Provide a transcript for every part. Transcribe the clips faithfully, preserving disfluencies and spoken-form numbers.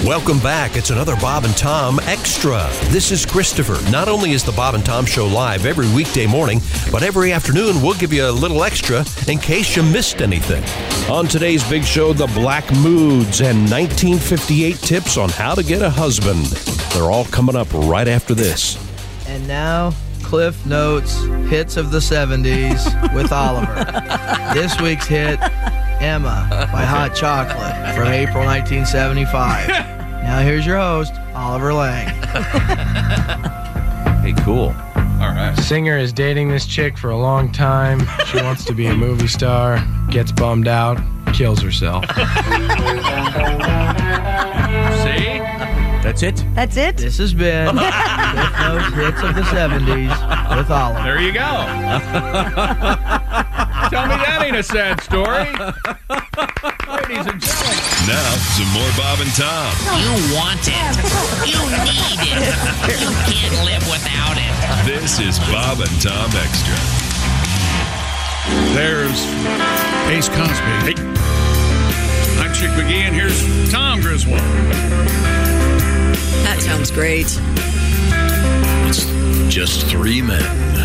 Welcome back. It's another Bob and Tom Extra. This is Christopher. Not only is the Bob and Tom Show live every weekday morning, but every afternoon we'll give you a little extra in case you missed anything. On today's big show, the Black Moods and nineteen fifty-eight tips on how to get a husband. They're all coming up right after this. And now, Cliff Notes hits of the seventies with Oliver. This week's hit, Emma by Hot Chocolate from April nineteen seventy-five. Now here's your host, Oliver Lang. Hey, cool. All right. Singer is dating this chick for a long time. She wants to be a movie star, gets bummed out, kills herself. See? That's it? That's it? This has been Cliff Notes hits of the seventies with Oliver. There you go. Tell me that ain't a sad story. Ladies and gentlemen. Now, some more Bob and Tom. You want it. You need it. You can't live without it. This is Bob and Tom Extra. There's Ace Cosby. Hey. I'm Chick McGee, and here's Tom Griswold. That sounds great. It's just three men.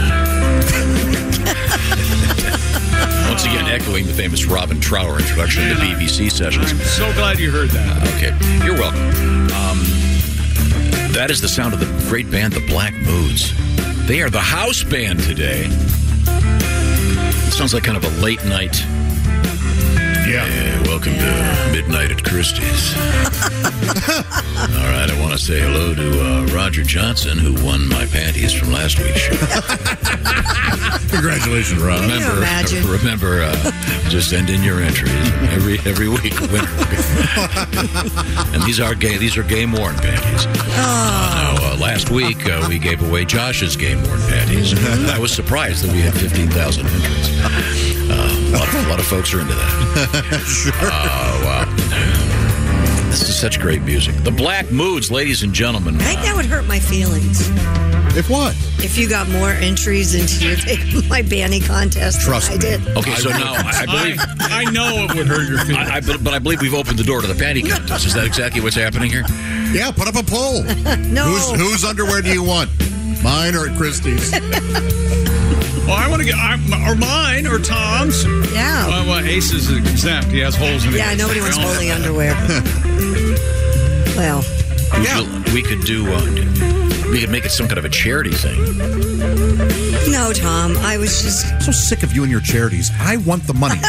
Once again, echoing the famous Robin Trower introduction to B B C sessions. I'm so glad you heard that. Okay, you're welcome. Um, that is the sound of the great band, the Black Moods. They are the house band today. It sounds like kind of a late night. Yeah. Hey, welcome yeah. to Midnight at Christie's. All right, I want to say hello to uh, Roger Johnson, who won my panties from last week's show. Congratulations, Rob. Remember, imagine? remember, uh, just send in your entries every every week. Winner. And these are gay. These are game worn panties. Oh. Uh, now, uh, last week uh, we gave away Josh's game worn panties. I was surprised that we had fifteen thousand entries. Uh, a, lot of, a lot of folks are into that. Sure. Oh, wow. This is such great music. The Black Moods, ladies and gentlemen. I think that would hurt my feelings. If what? If you got more entries into your my banny contest Trust than I me. did. Okay, so now I believe... I, I know it would hurt your feelings. I, I, but, but I believe we've opened the door to the panty contest. Is that exactly what's happening here? Yeah, put up a poll. No. Whose, whose underwear do you want? Mine or at Christie's? Well, I want to get, I, or mine, or Tom's. Yeah. Well, well, Ace is exempt. He has holes in it. Yeah, nobody wants holy underwear. Well. We, Yeah. could, we could do... Uh, we could make it some kind of a charity thing. No, Tom. I was just... I'm so sick of you and your charities. I want the money.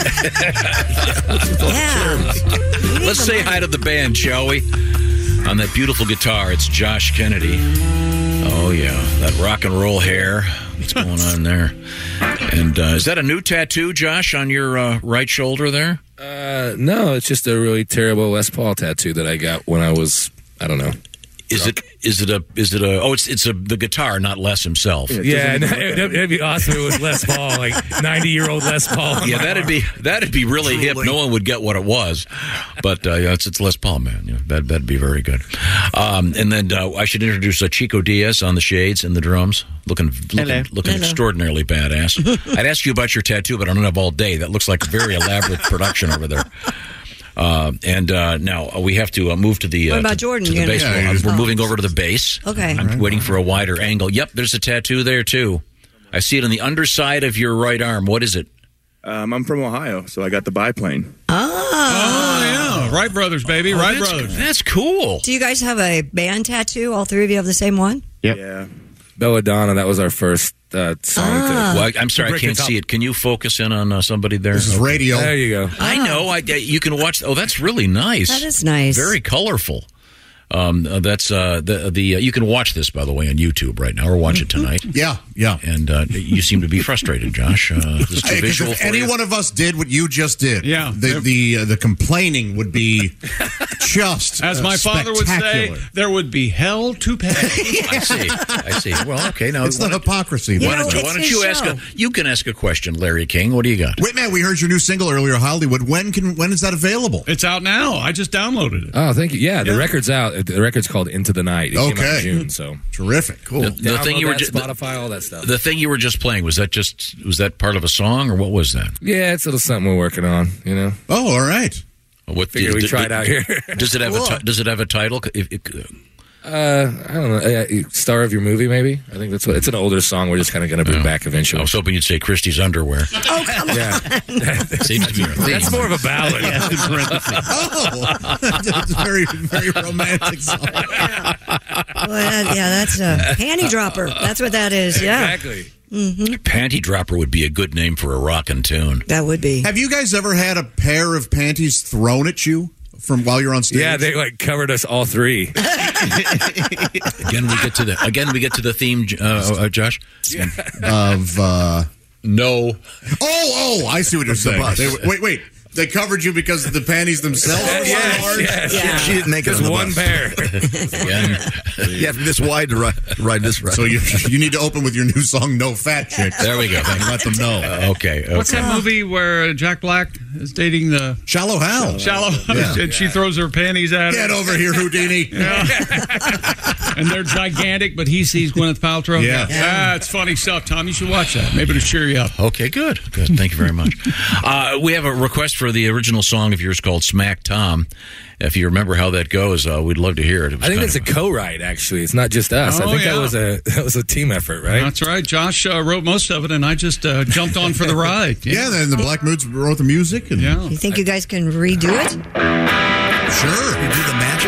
Yeah. Let's say hi to the band, shall we? On that beautiful guitar, it's Josh Kennedy. Oh, yeah. That rock and roll hair. What's going on there? And uh, is that a new tattoo, Josh, on your uh, right shoulder there? Uh, no, it's just a really terrible Les Paul tattoo that I got when I was, I don't know. Is it? Is it a? Is it a? Oh, it's it's a the guitar, not Les himself. Yeah, no, it'd, it'd be awesome if it was Les Paul, like ninety-year-old Les Paul. Yeah, that'd be that'd be really hip. No one would get what it was, but uh, yeah, it's it's Les Paul, man. Yeah, that that'd be very good. Um, and then uh, I should introduce uh, Chico Diaz on the shades and the drums, looking looking, looking Hello. extraordinarily badass. I'd ask you about your tattoo, but I don't have all day. That looks like a very elaborate production over there. Uh, and uh, now uh, we have to uh, move to the uh, What about to, Jordan? to the You're bass. gonna- Uh, Yeah, we're oh. moving over to the bass. Okay. I'm waiting for a wider angle. Yep, there's a tattoo there too. I see it on the underside of your right arm. What is it? Um, I'm from Ohio, so I got the biplane. Oh, yeah. Wright Brothers, baby. Oh, Wright that's, Brothers. That's cool. Do you guys have a band tattoo? All three of you have the same one? Yep. Yeah. Belladonna, that was our first uh, song. Ah. To, Well, I, I'm sorry, I break can't the top. see it. Can you focus in on uh, somebody there? This is Okay. radio. There you go. I know. I, I- you can watch. Oh, that's really nice. That is nice. Very colorful. Um, uh, that's uh, the the. Uh, you can watch this, by the way, on YouTube right now, or watch it tonight. Yeah, yeah. And uh, you seem to be frustrated, Josh. Uh, this is too Because visual if for any you. one of us did what you just did, Yeah. the the uh, the complaining would be just As uh, my father would say, spectacular. there would be hell to pay. I see. I see. Well, okay. Now, It's the why don't, hypocrisy. You why know, don't you, it's why don't his you ask show. a? You can ask a question, Larry King. What do you got? Wait, man, we heard your new single earlier, Hollywood. When can when is that available? It's out now. I just downloaded it. Oh, thank you. Yeah, the Yeah. record's out. The record's called Into the Night. It came out Okay. in June, so Terrific, cool. The, the thing Download you were that, just Spotify, all that stuff. The thing you were just playing, was that just was that part of a song or what was that? Yeah, it's a little something we're working on, you know. Oh, all right. What Figure we try it out here. Does it have Cool. a ti- Does it have a title? If, if, Uh, I don't know. Uh, star of your movie, maybe. I think that's what. It's an older song. We're just kind of going to bring Yeah. back eventually. I was hoping you'd say Christie's underwear. Oh, come on. Yeah, Seems to be your theme. that's more of a ballad. Oh, that's a very, very romantic song. Well, that- yeah, that's a panty dropper. That's what that is. Yeah, Exactly. Panty Dropper would be a good name for a rockin' tune. that would be. Have you guys ever had a pair of panties thrown at you from while you're on stage? Yeah, they like covered us all three. Again, we get to the again we get to the theme, uh, uh, Josh. Of uh, No. oh, oh, I see what you're saying. They, wait, wait. They covered you because the panties themselves were yes, large? yes. Yeah. She didn't make it Just on the one bus. pair. Again, You have this wide to ride, ride this right. So you you need to open with your new song, No Fat Chicks. there we go. And let them know. Uh, okay. okay. What's that movie where Jack Black is dating the Shallow Hal. shallow, Yeah. and she throws her panties at Get him, over here, Houdini. and they're gigantic, but he sees Gwyneth Paltrow. Yeah. Ah, it's funny stuff, Tom. You should watch that. Maybe to cheer you up. Okay, good. Good. Thank you very much. Uh, we have a request for the original song of yours called Smack Tom. If you remember how that goes, uh, we'd love to hear it. It was I think kind that's a of- co-write. Actually, it's not just us. Oh, I think yeah. that was a that was a team effort, right? That's right. Josh uh, wrote most of it, and I just uh, jumped on for the ride. Yeah, then the Black Moods wrote the music. And Yeah. You think you guys can redo it? Sure. You do the magic.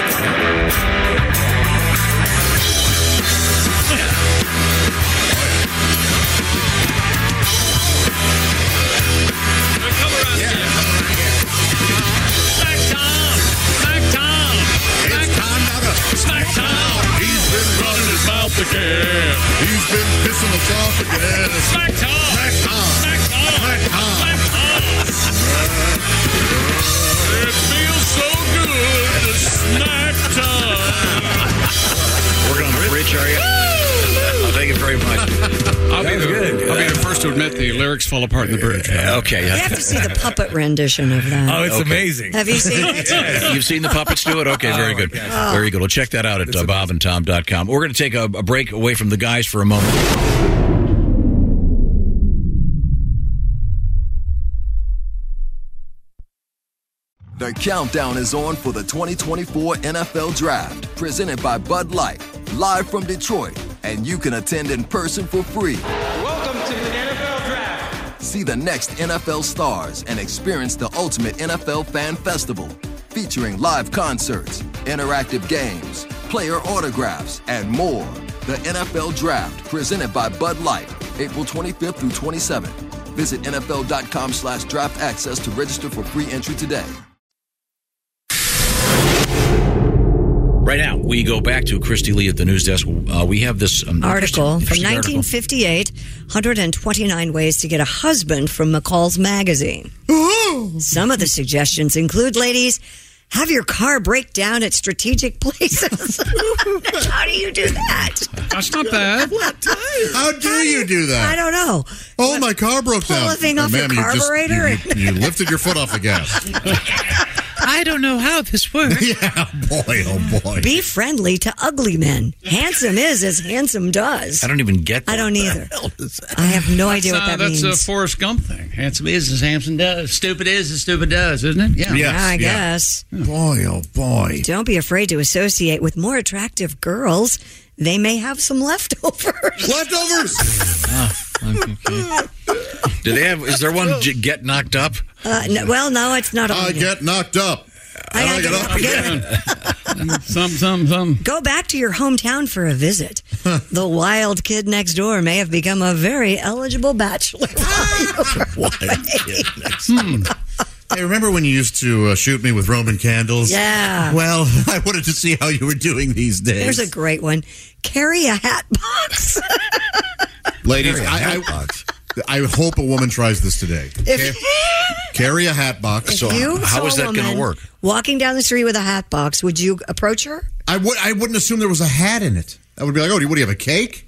Smack Tom! Smack Tom! It's time now to Smack Tom! He's been running his mouth again. He's been pissing us off again. Smack Tom! Smack Tom. Smack Tom! Smack Tom. Smack Tom! It feels so good to smack Tom! Working on the bridge, are you? Oh, thank you very much. I'll be, the, I'll be the first to admit the lyrics fall apart in the bridge. Okay. You have to see the puppet rendition of that. Oh, it's Okay. amazing. Have you seen it? You've seen the puppets do it? Okay, very Oh, my good. gosh. Very good. Well, check that out at uh, bob and tom dot com. We're going to take a, a break away from the guys for a moment. The countdown is on for the twenty twenty-four N F L Draft, presented by Bud Light, live from Detroit, and you can attend in person for free. Welcome to the N F L Draft. See the next N F L stars and experience the ultimate N F L fan festival, featuring live concerts, interactive games, player autographs, and more. The N F L Draft, presented by Bud Light, April twenty-fifth through twenty-seventh. Visit N F L dot com slash draft access to register for free entry today. Right now, we go back to Christy Lee at the news desk. Uh, we have this um, Article interesting- from interesting article. nineteen fifty-eight, one hundred twenty-nine ways to get a husband from McCall's magazine. Some of the suggestions include, ladies, have your car break down at strategic places. How do you do that? That's not bad. How do you do that? I don't know. Oh, my car broke Pull down. a thing off ma'am, your you just- carburetor? you, you lifted your foot off the gas. I don't know how this works. Yeah, boy, oh boy. Be friendly to ugly men. Handsome is as handsome does. I don't even get that. I don't either. I have no idea what Uh, that that's means. a Forrest Gump thing. Handsome is as handsome does. Stupid is as stupid does, isn't it? Yeah. Yes, I yeah. guess. Boy, oh boy. Don't be afraid to associate with more attractive girls. They may have some leftovers. Leftovers? Do they have? Is there one j- get knocked up? Uh, no, well, no, it's not. I on get knocked up. I I get get up again. Some, some, some. Go back to your hometown for a visit. The wild kid next door may have become a very eligible bachelor. Hmm. Hey, remember when you used to uh, shoot me with Roman candles? Yeah. Well, I wanted to see how you were doing these days. There's a great one. Carry a hat box. Ladies, Carry a I, hat I, box. I hope a woman tries this today. If, Carry a hat box. if So you how saw is that a gonna woman work? walking down the street with a hat box, would you approach her? I would. I wouldn't assume there was a hat in it. I would be like, oh, do you, what do you have, a cake?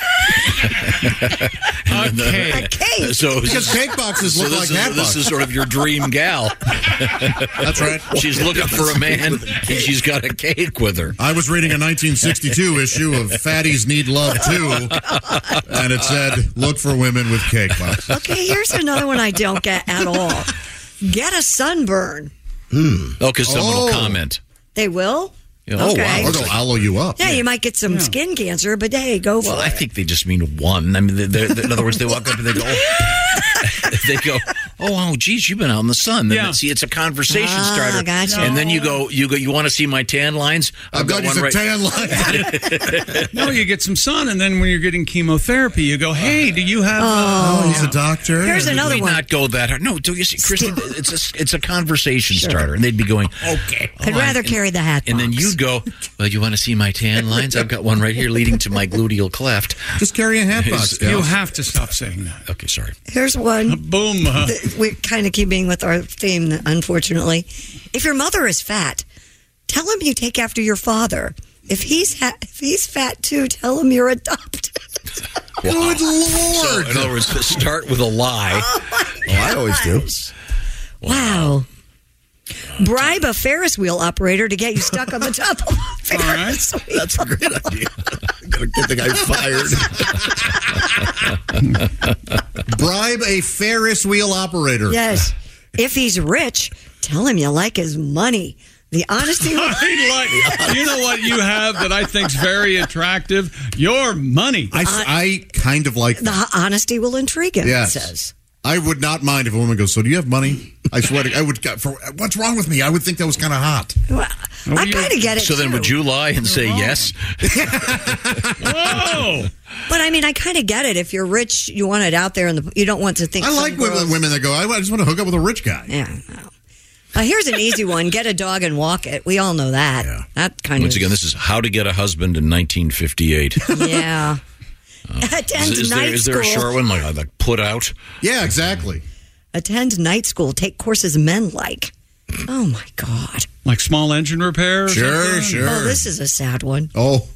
Okay. A cake. So Because cake boxes so look this like is, hat this boxes. is sort of your dream gal. That's right. She's looking for a man, and she's got a cake with her. I was reading a nineteen sixty-two issue of Fatties Need Love Too, and it said, look for women with cake boxes. Okay, here's another one I don't get at all. Get a sunburn. Mm. Oh, because someone will Oh. comment. They will? Yeah. Oh, Okay. wow. Or they'll aloe you up. Yeah, you might get some skin cancer, but hey, go for Well, I it. think they just mean one. I mean, they're, they're, in other words, they walk up and they go, oh, they go, oh, oh, geez, you've been out in the sun. Then Yeah. see, it's a conversation Ah, starter. gotcha. And then you go, you go, you want to see my tan lines? I've got you some tan lines. No, you get some sun, and then when you're getting chemotherapy, you go, hey, do you have... Oh. Oh, he's a doctor. Here's another we one. not go that hard. No, do you see, Kristen? It's a it's a conversation starter, and they'd be going, okay. I'd oh, rather and, carry the hat And then box. you go, well, you want to see my tan lines? I've got one right here leading to my gluteal cleft. Just carry a hat box. You Gus. have to stop saying that. Okay, sorry. Here's one. Boom. Uh, Th- We're kind of keeping with our theme, unfortunately. If your mother is fat, tell him you take after your father. If he's ha- if he's fat too, tell him you're adopted. Wow. Good So, Lord. in other words, start with a lie. Oh, I always do. Wow. Bribe a Ferris wheel operator to get you stuck on the top of a Ferris wheel. That's a great idea. Gotta get the guy fired. Bribe a Ferris wheel operator. Yes. If he's rich, tell him you like his money. The honesty. I like, you know what you have that I think's very attractive? Your money. I, I kind of like that. The honesty will intrigue him, Yes. it says. I would not mind if a woman goes, so do you have money? I swear to I would. For, what's wrong with me? I would think that was kind of hot. Well, I kind of get it. So then, too. would you lie and say yes? Whoa! But I mean, I kind of get it. If you're rich, you want it out there, and the, you don't want to think. I some like women, girls- women that go, I just want to hook up with a rich guy. Yeah. No. Uh, here's an easy one: get a dog and walk it. We all know that. Yeah. That kind Once of. again, this is How to Get a Husband in nineteen fifty-eight. Yeah. Attend Is, is night there is there a school. short one like like put out? Yeah, exactly. Attend night school. Take courses men like. Oh my God. Like small engine repair? or Sure, something? sure. Oh, this is a sad one. Oh,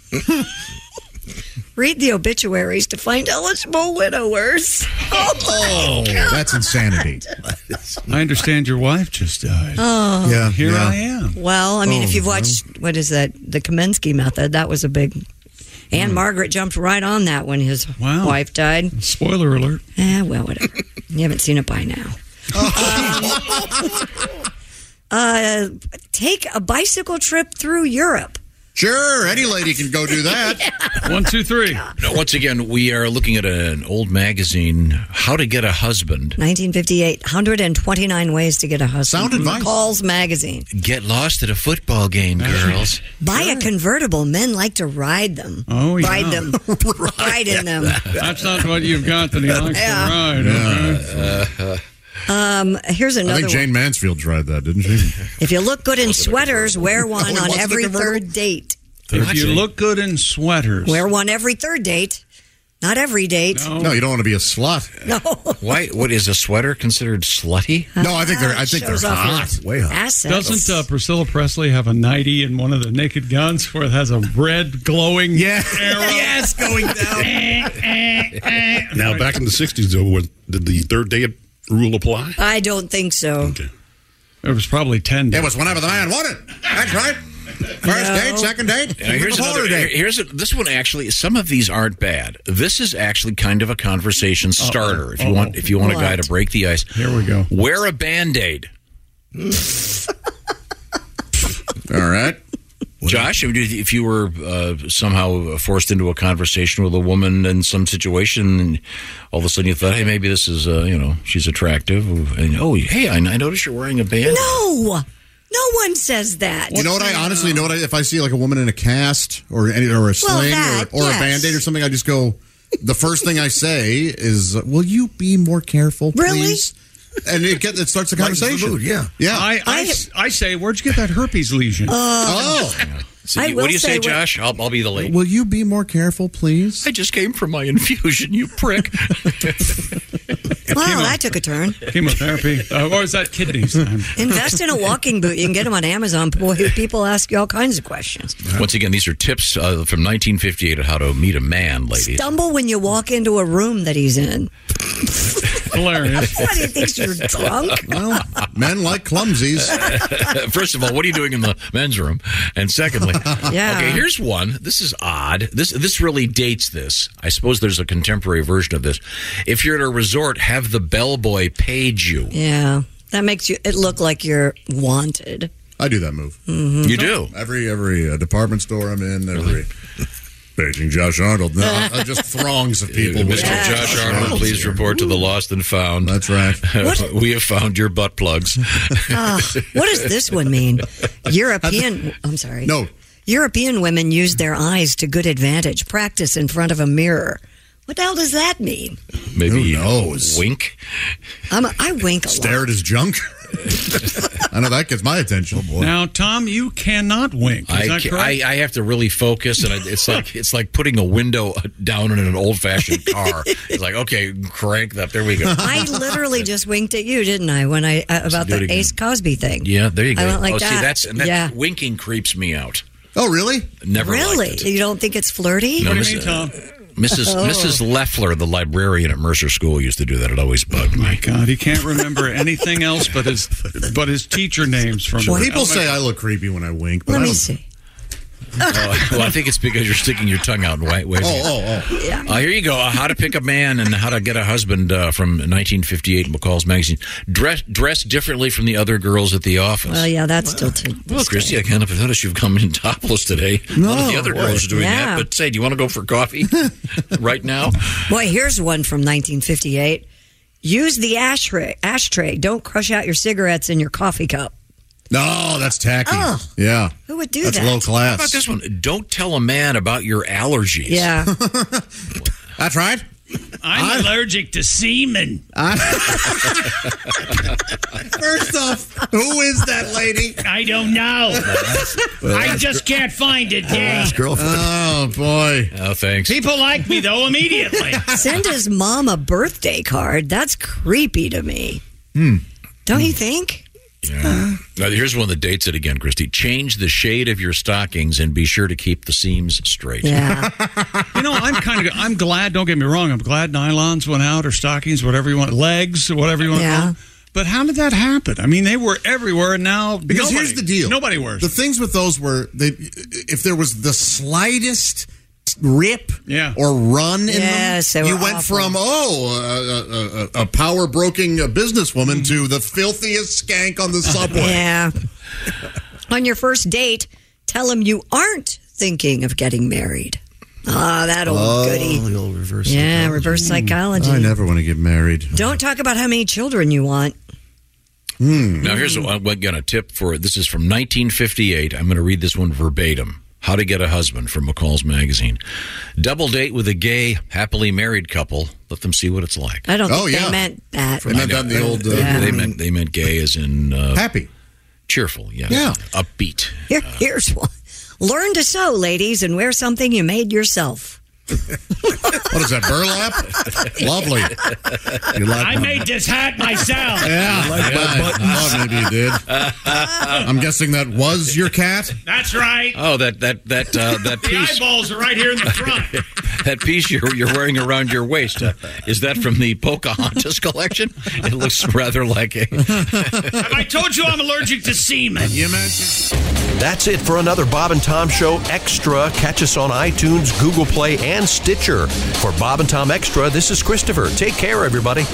Read the obituaries to find eligible widowers. Oh, oh that's insanity. I understand your wife just died. Oh. Yeah, Here yeah. I am. Well, I mean, Oh, if you've watched, what is that, the Kamensky method, that was a big. Anne Margaret jumped right on that when his Wow. wife died. Spoiler alert. Eh, well, whatever. You haven't seen it by now. Um, uh, take a bicycle trip through Europe. Sure, any lady can go do that. One, two, three. No, once again, we are looking at an old magazine, How to Get a Husband. nineteen fifty-eight, one hundred twenty-nine ways to get a husband. Sound advice. Calls magazine. Get lost at a football game, girls. Buy a convertible. Men like to ride them. Oh, yeah. Ride them. Ride in them. That's not what you've got that he likes Yeah. to ride. Okay. Um, here's I another think Jane one. Mansfield tried that, didn't she? If you look good in sweaters, wear one Oh, he on wants the every convertible? third date. If you look good in sweaters. Wear one every third date. Not every date. No. No, you don't want to be a slut. No. Why? What is a sweater considered slutty? No, I think they're. I think they're Shows off your hot. Way hot. Assets. Doesn't uh, Priscilla Presley have a nightie in one of the Naked Guns where it has a red glowing Yeah. arrow? Yes, going down. Now, back in the sixties, though, when- did the third day rule apply? I don't think so. Okay. It was probably ten days. It was whenever the man wanted. That's right. First No. date, second date. Now, here's before another. date. Here's a, this one. Actually, some of these aren't bad. This is actually kind of a conversation starter. If you Uh-oh. want, if you want a guy What? to break the ice, Here we go. wear a Band-Aid. All right. Josh, if you were uh, somehow forced into a conversation with a woman in some situation, and all of a sudden you thought, hey, maybe this is, uh, you know, she's attractive. And, oh, hey, I, I noticed you're wearing a band. No. No one says that. You know what? I honestly know what I, if I see like a woman in a cast or any or a sling that, or, or yes. a band-aid or something, I just go. The first thing I say is, "Will you be more careful, Really? please?" And it gets it starts the Lightens the conversation. mood, yeah. yeah. I, I, I say, where'd you get that herpes lesion? oh, So I you- will what do you say, say what- Josh? I'll, I'll be the late. will you be more careful, please? I just came from my infusion, you prick. Wow, that took a turn. Chemotherapy. Uh, or is that kidneys? Invest in a walking boot. You can get them on Amazon. Boy, people ask you all kinds of questions. Once again, these are tips uh, from nineteen fifty-eight on how to meet a man, ladies. Stumble when you walk into a room that he's in. Hilarious. What, he thinks you're drunk? Well, men like clumsies. First of all, what are you doing in the men's room? And secondly, Yeah. okay, here's one. This is odd. This this really dates this. I suppose there's a contemporary version of this. If you're at a resort, have the bellboy page you. Yeah. That makes you it look like you're wanted. I do that move. Mm-hmm. You do? Every every uh, department store I'm in, every paging Josh Arnold. No, uh, just throngs of people. Mister Yeah. Josh Arnold, please report to the Lost and Found. That's right. We have found your butt plugs. Ah, what does this one mean? European. I'm sorry. No. European women use their eyes to good advantage. Practice in front of a mirror. What the hell does that mean? Maybe Who knows? wink. I'm a, I wink a Stare lot. at his junk. I know that gets my attention. Oh, boy. Now, Tom, you cannot wink. Is I, that ca- correct? I, I have to really focus, and I, it's like it's like putting a window down in an old fashioned car. It's like, okay, crank that. There we go. I literally just winked at you, didn't I? When I uh, about do it the again. Ace Cosby thing. Yeah, there you go. I went like oh, that. see, that's and that Yeah. winking creeps me out. Oh, really? Never Really? liked it. You don't think it's flirty? No, what do Miss- you mean, Tom? Missus Oh. Missus Leffler, the librarian at Mercer School, used to do that. It always bugged me. God, he can't remember anything else but his but his teacher names from. Well, people say I look creepy when I wink, but Let I me don't. see. Oh, well, I think it's because you're sticking your tongue out and wa- waving. Oh, oh, oh. Yeah. Uh, here you go. Uh, how to Pick a Man and How to Get a Husband uh, from nineteen fifty-eight, McCall's Magazine. Dress dress differently from the other girls at the office. Well, yeah, that's still too. Well, Christy, I kind of noticed you've come in topless today. None of the other boy. girls are doing Yeah. that. But say, do you want to go for coffee right now? Boy, here's one from nineteen fifty-eight. Use the ashtray. Ashtray. Don't crush out your cigarettes in your coffee cup. No, that's tacky. Oh. Yeah. Who would do That's that? low class. How about this one? Don't tell a man about your allergies. Yeah. That's right. I'm allergic to semen. First off, who is that lady? I don't know. I just can't find it, Dave. His girlfriend. Oh, boy. Oh, thanks. People like me though immediately. Send his mom a birthday card. That's creepy to me. Hmm. Don't you think? Yeah. Now, here's one that dates it again, Christy. Change the shade of your stockings and be sure to keep the seams straight. Yeah. You know, I'm kind of I'm glad. Don't get me wrong. I'm glad nylons went out or stockings, whatever you want, legs, whatever you want to Yeah. call them. But how did that happen? I mean, they were everywhere, and now Because nobody- here's the deal. Nobody wears The them. things with those were, they, if there was the slightest rip Yeah. or run in Yes, them, they you were went awful. from, oh, a, a, a power-broking uh, businesswoman to the filthiest skank on the subway. Yeah. On your first date, tell him you aren't thinking of getting married. Ah, that old Oh, goody. the old reverse. Yeah, psychology. reverse psychology. I never want to get married. Don't talk about how many children you want. Hmm. Now, here's a, again a tip for this is from nineteen fifty-eight. I'm going to read this one verbatim. How to Get a Husband from McCall's Magazine. Double date with a gay, happily married couple. Let them see what it's like. I don't think Oh, they yeah. meant that. They meant that in the old... Uh, They, Yeah. they meant they meant gay as in uh, Happy. cheerful. Yeah, Yeah. upbeat. Here, here's one. Learn to sew, ladies, and wear something you made yourself. What is that, burlap? Lovely. You like I my- made this hat myself. Yeah. like my yeah, I buttons? thought maybe you did. I'm guessing that was your cat? That's right. Oh, that that that uh, that The piece eyeballs are right here in the front. that piece you're you're wearing around your waist. Uh, is that from the Pocahontas collection? It looks rather like a. Have I told you I'm allergic to semen? You mentioned. That's it for another Bob and Tom Show Extra. Catch us on iTunes, Google Play, and Stitcher. For Bob and Tom Extra, this is Christopher. Take care, everybody.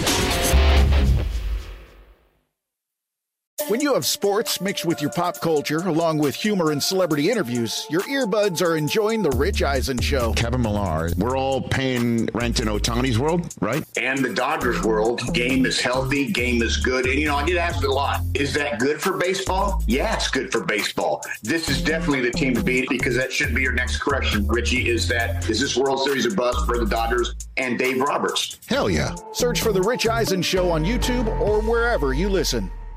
When you have sports mixed with your pop culture, along with humor and celebrity interviews, your earbuds are enjoying The Rich Eisen Show. Kevin Millar, we're all paying rent in Ohtani's world, right? And the Dodgers world, game is healthy, game is good. And, you know, I get asked a lot, is that good for baseball? Yeah, it's good for baseball. This is definitely the team to beat because that should be your next correction, Richie, is that, is this World Series a bust for the Dodgers and Dave Roberts? Hell yeah. Search for The Rich Eisen Show on YouTube or wherever you listen.